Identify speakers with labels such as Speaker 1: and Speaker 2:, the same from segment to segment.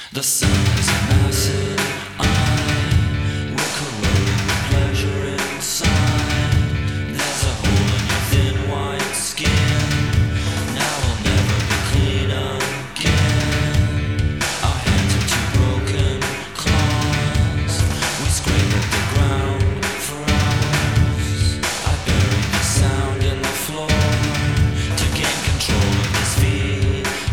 Speaker 1: The sun is a massive eye. We're corroded with pleasure inside. There's a hole in your thin white skin. Now we'll never be clean again. Our hands are two broken claws. We scrape at the ground for hours. I buried the sound in the floor to gain control of this feeling.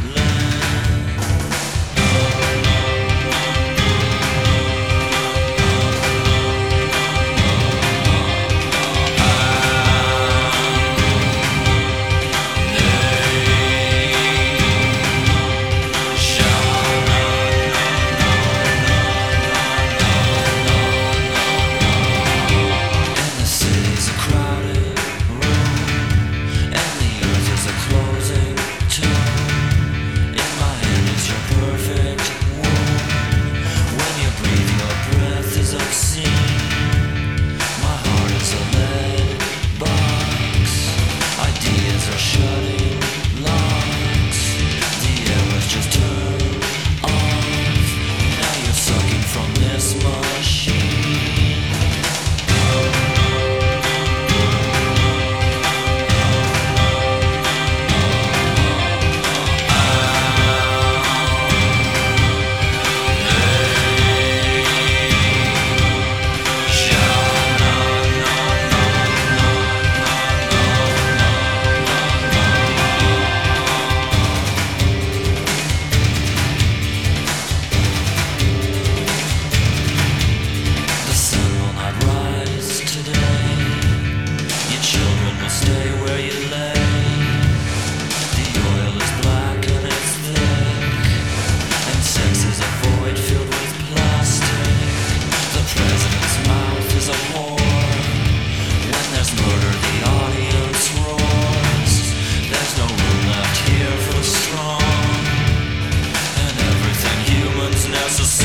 Speaker 1: Shutting locks. The air was just turned off. Now you're sucking from this machine. Stay where you lay. The oil is black and it's thick, and sex is a void filled with plastic. The president's mouth is a whore. When there's murder, the audience roars. There's no room left here for the strong, and everything human's necessary.